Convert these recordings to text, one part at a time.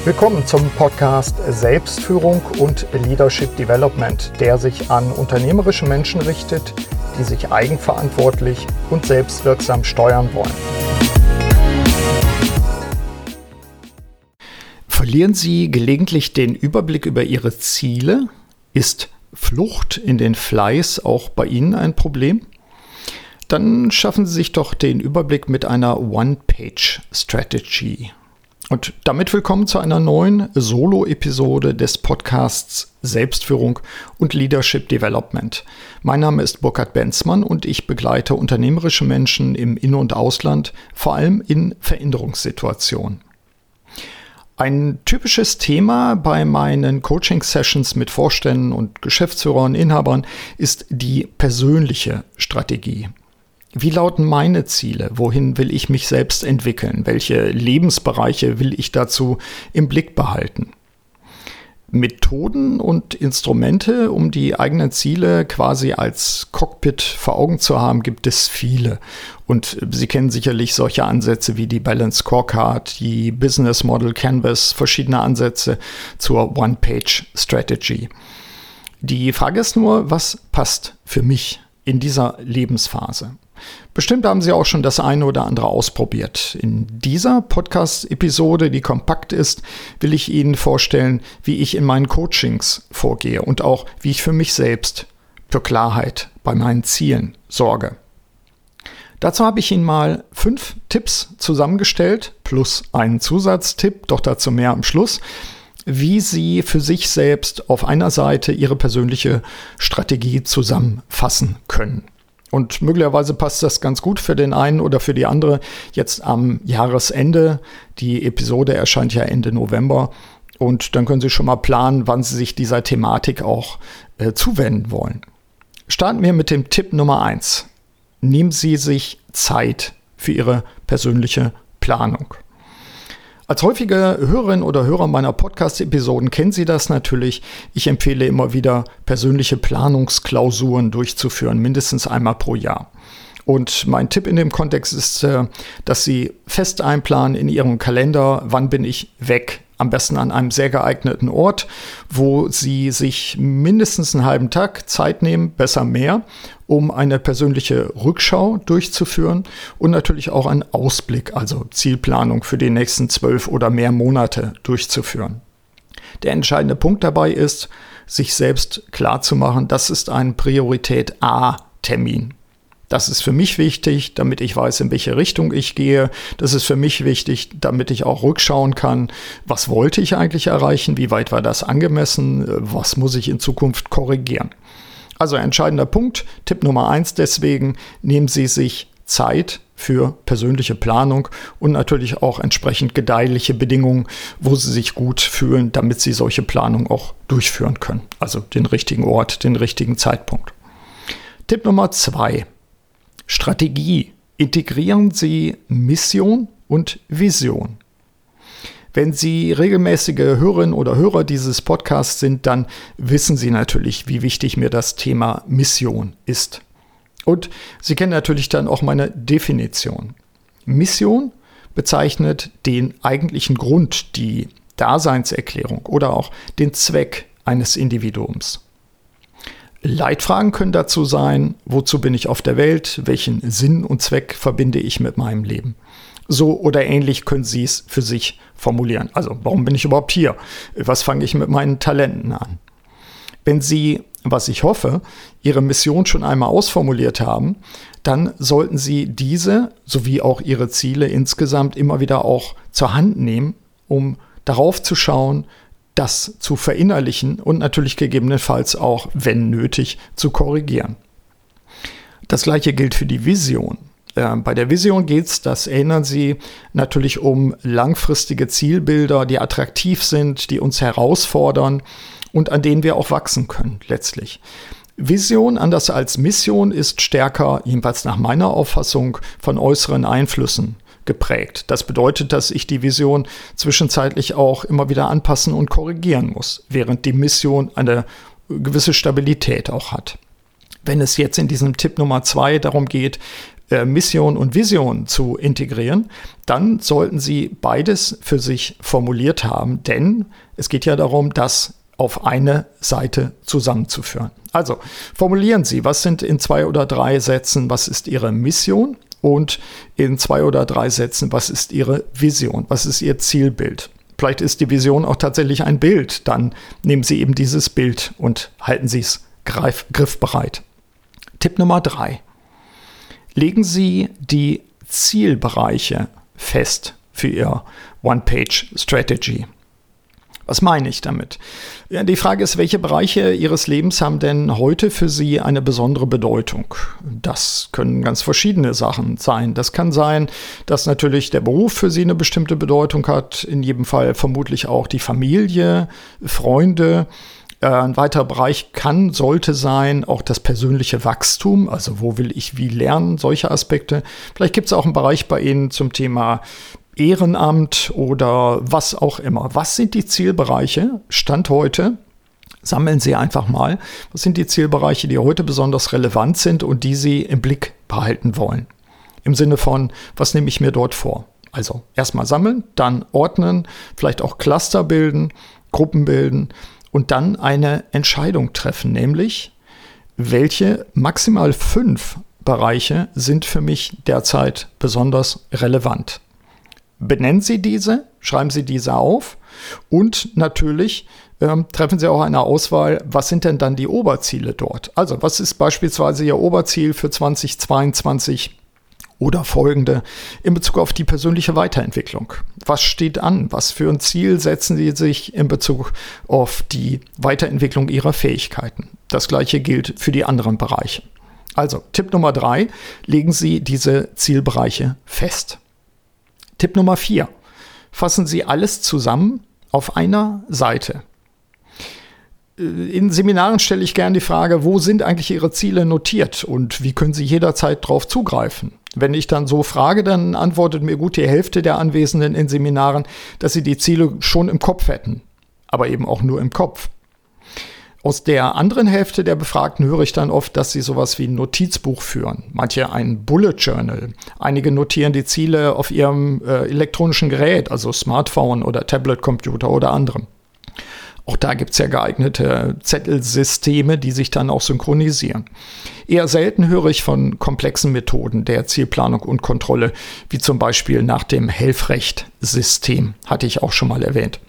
Willkommen zum Podcast Selbstführung und Leadership Development, der sich an unternehmerische Menschen richtet, die sich eigenverantwortlich und selbstwirksam steuern wollen. Verlieren Sie gelegentlich den Überblick über Ihre Ziele? Ist Flucht in den Fleiß auch bei Ihnen ein Problem? Dann schaffen Sie sich doch den Überblick mit einer One-Page-Strategy. Und damit willkommen zu einer neuen Solo-Episode des Podcasts Selbstführung und Leadership Development. Mein Name ist Burkhard Benzmann und ich begleite unternehmerische Menschen im In- und Ausland, vor allem in Veränderungssituationen. Ein typisches Thema bei meinen Coaching-Sessions mit Vorständen und Geschäftsführern, Inhabern ist die persönliche Strategie. Wie lauten meine Ziele? Wohin will ich mich selbst entwickeln? Welche Lebensbereiche will ich dazu im Blick behalten? Methoden und Instrumente, um die eigenen Ziele quasi als Cockpit vor Augen zu haben, gibt es viele. Und Sie kennen sicherlich solche Ansätze wie die Balance Scorecard, die Business Model Canvas, verschiedene Ansätze zur One-Page-Strategy. Die Frage ist nur, was passt für mich in dieser Lebensphase? Bestimmt haben Sie auch schon das eine oder andere ausprobiert. In dieser Podcast-Episode, die kompakt ist, will ich Ihnen vorstellen, wie ich in meinen Coachings vorgehe und auch, wie ich für mich selbst für Klarheit bei meinen Zielen sorge. Dazu habe ich Ihnen mal 5 Tipps zusammengestellt, plus einen Zusatztipp, doch dazu mehr am Schluss, wie Sie für sich selbst auf einer Seite Ihre persönliche Strategie zusammenfassen können. Und möglicherweise passt das ganz gut für den einen oder für die andere jetzt am Jahresende. Die Episode erscheint ja Ende November. Und dann können Sie schon mal planen, wann Sie sich dieser Thematik auch zuwenden wollen. Starten wir mit dem Tipp Nummer 1. Nehmen Sie sich Zeit für Ihre persönliche Planung. Als häufige Hörerin oder Hörer meiner Podcast-Episoden kennen Sie das natürlich. Ich empfehle immer wieder, persönliche Planungsklausuren durchzuführen, mindestens einmal pro Jahr. Und mein Tipp in dem Kontext ist, dass Sie fest einplanen in Ihrem Kalender, wann bin ich weg. Am besten an einem sehr geeigneten Ort, wo Sie sich mindestens einen halben Tag Zeit nehmen, besser mehr, um eine persönliche Rückschau durchzuführen und natürlich auch einen Ausblick, also Zielplanung für die nächsten 12 oder mehr Monate durchzuführen. Der entscheidende Punkt dabei ist, sich selbst klarzumachen, das ist ein Priorität A-Termin. Das ist für mich wichtig, damit ich weiß, in welche Richtung ich gehe. Das ist für mich wichtig, damit ich auch rückschauen kann, was wollte ich eigentlich erreichen, wie weit war das angemessen, was muss ich in Zukunft korrigieren. Also entscheidender Punkt, Tipp Nummer 1 deswegen, nehmen Sie sich Zeit für persönliche Planung und natürlich auch entsprechend gedeihliche Bedingungen, wo Sie sich gut fühlen, damit Sie solche Planung auch durchführen können. Also den richtigen Ort, den richtigen Zeitpunkt. Tipp Nummer 2. Strategie. Integrieren Sie Mission und Vision. Wenn Sie regelmäßige Hörerinnen oder Hörer dieses Podcasts sind, dann wissen Sie natürlich, wie wichtig mir das Thema Mission ist. Und Sie kennen natürlich dann auch meine Definition. Mission bezeichnet den eigentlichen Grund, die Daseinserklärung oder auch den Zweck eines Individuums. Leitfragen können dazu sein, wozu bin ich auf der Welt, welchen Sinn und Zweck verbinde ich mit meinem Leben. So oder ähnlich können Sie es für sich formulieren. Also, warum bin ich überhaupt hier? Was fange ich mit meinen Talenten an? Wenn Sie, was ich hoffe, Ihre Mission schon einmal ausformuliert haben, dann sollten Sie diese sowie auch Ihre Ziele insgesamt immer wieder auch zur Hand nehmen, um darauf zu schauen, das zu verinnerlichen und natürlich gegebenenfalls auch, wenn nötig, zu korrigieren. Das gleiche gilt für die Vision. Bei der Vision geht es, das erinnern Sie, natürlich um langfristige Zielbilder, die attraktiv sind, die uns herausfordern und an denen wir auch wachsen können letztlich. Vision, anders als Mission, ist stärker, jedenfalls nach meiner Auffassung, von äußeren Einflüssen geprägt. Das bedeutet, dass ich die Vision zwischenzeitlich auch immer wieder anpassen und korrigieren muss, während die Mission eine gewisse Stabilität auch hat. Wenn es jetzt in diesem Tipp Nummer 2 darum geht, Mission und Vision zu integrieren, dann sollten Sie beides für sich formuliert haben, denn es geht ja darum, das auf eine Seite zusammenzuführen. Also formulieren Sie, was sind in 2 oder 3 Sätzen, was ist Ihre Mission, und in 2 oder 3 Sätzen, was ist Ihre Vision, was ist Ihr Zielbild. Vielleicht ist die Vision auch tatsächlich ein Bild, dann nehmen Sie eben dieses Bild und halten Sie es griffbereit. Tipp Nummer 3. Legen Sie die Zielbereiche fest für Ihr One-Page-Strategy. Was meine ich damit? Ja, die Frage ist, welche Bereiche Ihres Lebens haben denn heute für Sie eine besondere Bedeutung? Das können ganz verschiedene Sachen sein. Das kann sein, dass natürlich der Beruf für Sie eine bestimmte Bedeutung hat, in jedem Fall vermutlich auch die Familie, Freunde. Ein weiterer Bereich sollte sein, auch das persönliche Wachstum, also wo will ich wie lernen, solche Aspekte. Vielleicht gibt es auch einen Bereich bei Ihnen zum Thema Ehrenamt oder was auch immer. Was sind die Zielbereiche? Stand heute, sammeln Sie einfach mal. Was sind die Zielbereiche, die heute besonders relevant sind und die Sie im Blick behalten wollen? Im Sinne von, was nehme ich mir dort vor? Also erstmal sammeln, dann ordnen, vielleicht auch Cluster bilden, Gruppen bilden und dann eine Entscheidung treffen, nämlich welche maximal 5 Bereiche sind für mich derzeit besonders relevant. Benennen Sie diese, schreiben Sie diese auf und natürlich treffen Sie auch eine Auswahl, was sind denn dann die Oberziele dort? Also was ist beispielsweise Ihr Oberziel für 2022 oder folgende in Bezug auf die persönliche Weiterentwicklung? Was steht an? Was für ein Ziel setzen Sie sich in Bezug auf die Weiterentwicklung Ihrer Fähigkeiten? Das gleiche gilt für die anderen Bereiche. Also Tipp Nummer 3, legen Sie diese Zielbereiche fest. Tipp Nummer 4. Fassen Sie alles zusammen auf einer Seite. In Seminaren stelle ich gerne die Frage, wo sind eigentlich Ihre Ziele notiert und wie können Sie jederzeit darauf zugreifen? Wenn ich dann so frage, dann antwortet mir gut die Hälfte der Anwesenden in Seminaren, dass sie die Ziele schon im Kopf hätten, aber eben auch nur im Kopf. Aus der anderen Hälfte der Befragten höre ich dann oft, dass sie sowas wie ein Notizbuch führen. Manche ein Bullet Journal. Einige notieren die Ziele auf ihrem elektronischen Gerät, also Smartphone oder Tablet-Computer oder anderem. Auch da gibt es ja geeignete Zettelsysteme, die sich dann auch synchronisieren. Eher selten höre ich von komplexen Methoden der Zielplanung und Kontrolle, wie zum Beispiel nach dem Helfrecht-System, hatte ich auch schon mal erwähnt.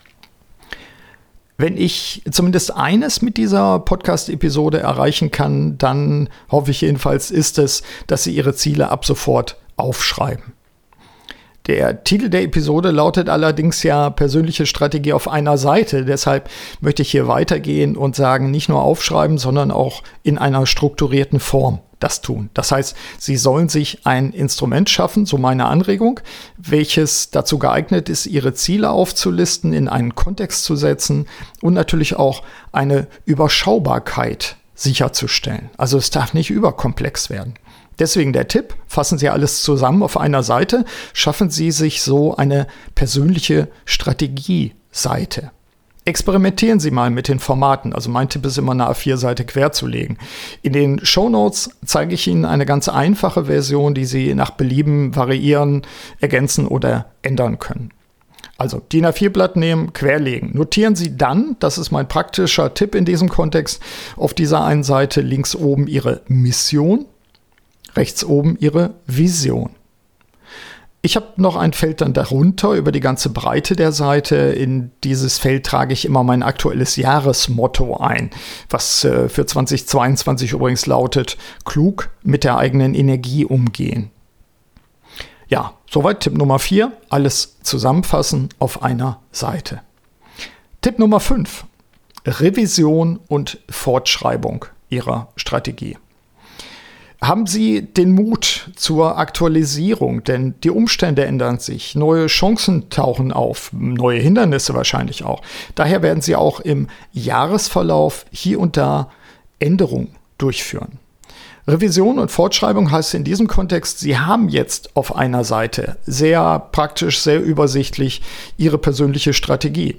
Wenn ich zumindest eines mit dieser Podcast-Episode erreichen kann, dann hoffe ich jedenfalls, ist es, dass Sie Ihre Ziele ab sofort aufschreiben. Der Titel der Episode lautet allerdings ja persönliche Strategie auf einer Seite. Deshalb möchte ich hier weitergehen und sagen, nicht nur aufschreiben, sondern auch in einer strukturierten Form das tun. Das heißt, Sie sollen sich ein Instrument schaffen, so meine Anregung, welches dazu geeignet ist, Ihre Ziele aufzulisten, in einen Kontext zu setzen und natürlich auch eine Überschaubarkeit sicherzustellen. Also es darf nicht überkomplex werden. Deswegen der Tipp, fassen Sie alles zusammen auf einer Seite, schaffen Sie sich so eine persönliche Strategieseite. Experimentieren Sie mal mit den Formaten. Also mein Tipp ist immer, eine A4-Seite quer zu legen. In den Shownotes zeige ich Ihnen eine ganz einfache Version, die Sie nach Belieben variieren, ergänzen oder ändern können. Also DIN A4-Blatt nehmen, querlegen. Notieren Sie dann, das ist mein praktischer Tipp in diesem Kontext, auf dieser einen Seite links oben Ihre Mission, rechts oben Ihre Vision. Ich habe noch ein Feld dann darunter über die ganze Breite der Seite. In dieses Feld trage ich immer mein aktuelles Jahresmotto ein, was für 2022 übrigens lautet: klug mit der eigenen Energie umgehen. Ja, soweit Tipp Nummer 4, alles zusammenfassen auf einer Seite. Tipp Nummer 5, Revision und Fortschreibung Ihrer Strategie. Haben Sie den Mut zur Aktualisierung, denn die Umstände ändern sich, neue Chancen tauchen auf, neue Hindernisse wahrscheinlich auch. Daher werden Sie auch im Jahresverlauf hier und da Änderungen durchführen. Revision und Fortschreibung heißt in diesem Kontext, Sie haben jetzt auf einer Seite sehr praktisch, sehr übersichtlich Ihre persönliche Strategie.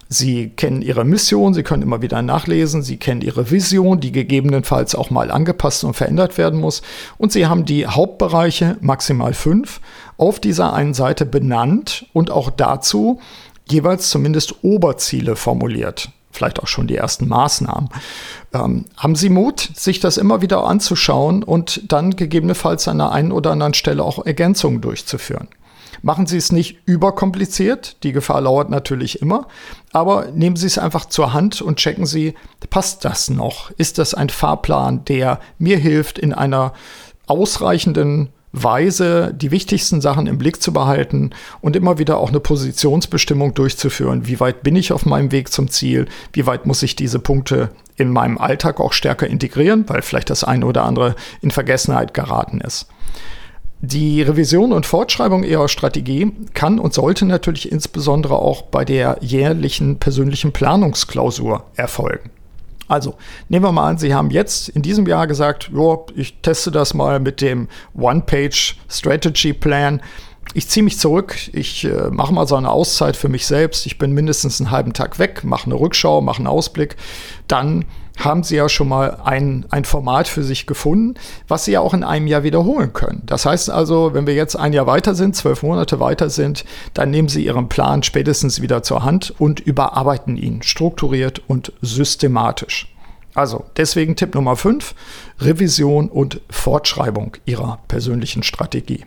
Sie kennen Ihre Mission, Sie können immer wieder nachlesen, Sie kennen Ihre Vision, die gegebenenfalls auch mal angepasst und verändert werden muss. Und Sie haben die Hauptbereiche, maximal 5, auf dieser einen Seite benannt und auch dazu jeweils zumindest Oberziele formuliert. Vielleicht auch schon die ersten Maßnahmen. Haben Sie Mut, sich das immer wieder anzuschauen und dann gegebenenfalls an der einen oder anderen Stelle auch Ergänzungen durchzuführen? Machen Sie es nicht überkompliziert, die Gefahr lauert natürlich immer, aber nehmen Sie es einfach zur Hand und checken Sie, passt das noch? Ist das ein Fahrplan, der mir hilft, in einer ausreichenden Weise die wichtigsten Sachen im Blick zu behalten und immer wieder auch eine Positionsbestimmung durchzuführen? Wie weit bin ich auf meinem Weg zum Ziel? Wie weit muss ich diese Punkte in meinem Alltag auch stärker integrieren, weil vielleicht das eine oder andere in Vergessenheit geraten ist? Die Revision und Fortschreibung Ihrer Strategie kann und sollte natürlich insbesondere auch bei der jährlichen persönlichen Planungsklausur erfolgen. Also, nehmen wir mal an, Sie haben jetzt in diesem Jahr gesagt, ich teste das mal mit dem One-Page Strategy Plan. Ich ziehe mich zurück, ich mache mal so eine Auszeit für mich selbst. Ich bin mindestens einen halben Tag weg, mache eine Rückschau, mache einen Ausblick. Dann haben Sie ja schon mal ein Format für sich gefunden, was Sie ja auch in einem Jahr wiederholen können. Das heißt also, wenn wir jetzt ein Jahr weiter sind, 12 Monate weiter sind, dann nehmen Sie Ihren Plan spätestens wieder zur Hand und überarbeiten ihn strukturiert und systematisch. Also deswegen Tipp Nummer 5, Revision und Fortschreibung Ihrer persönlichen Strategie.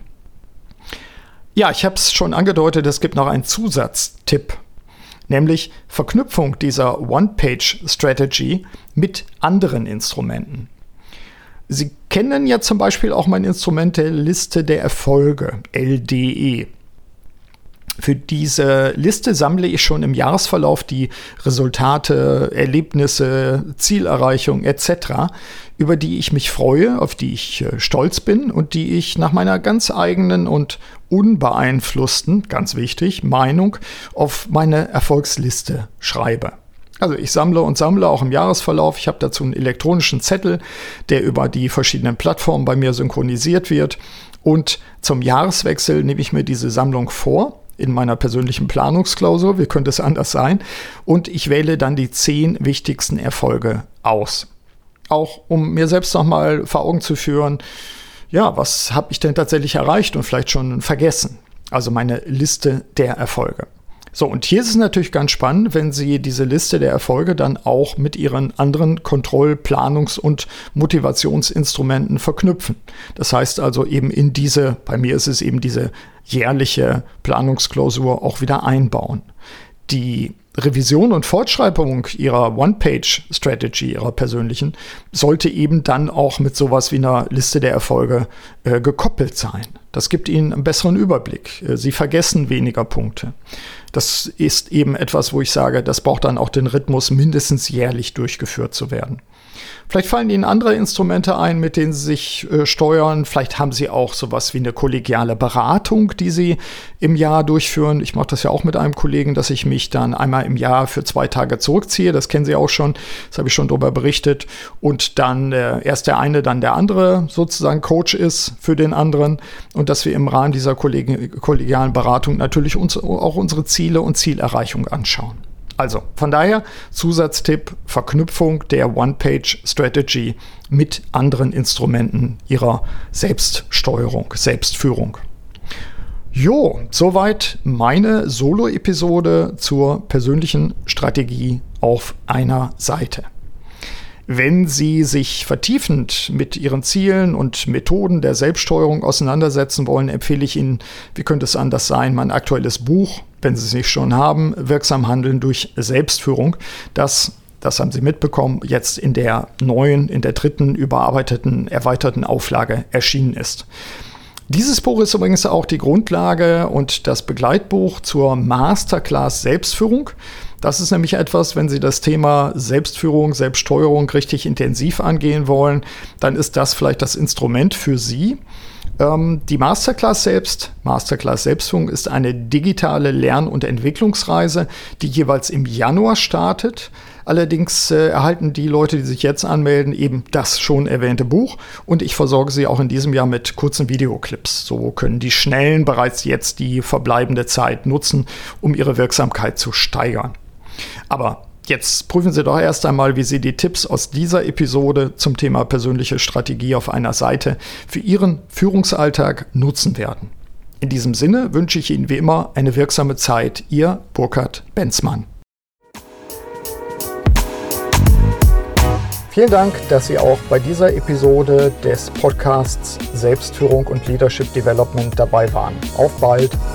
Ja, ich habe es schon angedeutet, es gibt noch einen Zusatztipp, nämlich Verknüpfung dieser One-Page-Strategy mit anderen Instrumenten. Sie kennen ja zum Beispiel auch mein Instrument der Liste der Erfolge, LDE. Für diese Liste sammle ich schon im Jahresverlauf die Resultate, Erlebnisse, Zielerreichung etc., über die ich mich freue, auf die ich stolz bin und die ich nach meiner ganz eigenen und unbeeinflussten, ganz wichtig, Meinung auf meine Erfolgsliste schreibe. Also ich sammle und sammle auch im Jahresverlauf. Ich habe dazu einen elektronischen Zettel, der über die verschiedenen Plattformen bei mir synchronisiert wird. Und zum Jahreswechsel nehme ich mir diese Sammlung vor in meiner persönlichen Planungsklausur. Wie könnte es anders sein? Und ich wähle dann die 10 wichtigsten Erfolge aus. Auch um mir selbst nochmal vor Augen zu führen, ja, was habe ich denn tatsächlich erreicht und vielleicht schon vergessen? Also meine Liste der Erfolge. So, und hier ist es natürlich ganz spannend, wenn Sie diese Liste der Erfolge dann auch mit Ihren anderen Kontroll-, Planungs- und Motivationsinstrumenten verknüpfen. Das heißt also eben bei mir ist es eben diese jährliche Planungsklausur auch wieder einbauen. Die Revision und Fortschreibung Ihrer One-Page-Strategy, Ihrer persönlichen, sollte eben dann auch mit sowas wie einer Liste der Erfolge gekoppelt sein. Das gibt Ihnen einen besseren Überblick. Sie vergessen weniger Punkte. Das ist eben etwas, wo ich sage, das braucht dann auch den Rhythmus, mindestens jährlich durchgeführt zu werden. Vielleicht fallen Ihnen andere Instrumente ein, mit denen Sie sich steuern. Vielleicht haben Sie auch sowas wie eine kollegiale Beratung, die Sie im Jahr durchführen. Ich mache das ja auch mit einem Kollegen, dass ich mich dann einmal im Jahr für 2 Tage zurückziehe. Das kennen Sie auch schon. Das habe ich schon darüber berichtet. Und dann erst der eine, dann der andere sozusagen Coach ist für den anderen. Und dass wir im Rahmen dieser kollegialen Beratung natürlich auch unsere Ziele und Zielerreichung anschauen. Also, von daher Zusatztipp, Verknüpfung der One-Page-Strategy mit anderen Instrumenten Ihrer Selbststeuerung, Selbstführung. Jo, soweit meine Solo-Episode zur persönlichen Strategie auf einer Seite. Wenn Sie sich vertiefend mit Ihren Zielen und Methoden der Selbststeuerung auseinandersetzen wollen, empfehle ich Ihnen, wie könnte es anders sein, mein aktuelles Buch, wenn Sie es nicht schon haben, Wirksam Handeln durch Selbstführung. Das haben Sie mitbekommen, jetzt in der neuen, in der 3. überarbeiteten, erweiterten Auflage erschienen ist. Dieses Buch ist übrigens auch die Grundlage und das Begleitbuch zur Masterclass Selbstführung. Das ist nämlich etwas, wenn Sie das Thema Selbstführung, Selbststeuerung richtig intensiv angehen wollen, dann ist das vielleicht das Instrument für Sie. Die Masterclass Selbstführung, ist eine digitale Lern- und Entwicklungsreise, die jeweils im Januar startet. Allerdings erhalten die Leute, die sich jetzt anmelden, eben das schon erwähnte Buch und ich versorge sie auch in diesem Jahr mit kurzen Videoclips. So können die Schnellen bereits jetzt die verbleibende Zeit nutzen, um ihre Wirksamkeit zu steigern. Aber jetzt prüfen Sie doch erst einmal, wie Sie die Tipps aus dieser Episode zum Thema persönliche Strategie auf einer Seite für Ihren Führungsalltag nutzen werden. In diesem Sinne wünsche ich Ihnen wie immer eine wirksame Zeit. Ihr Burkhard Benzmann. Vielen Dank, dass Sie auch bei dieser Episode des Podcasts Selbstführung und Leadership Development dabei waren. Auf bald!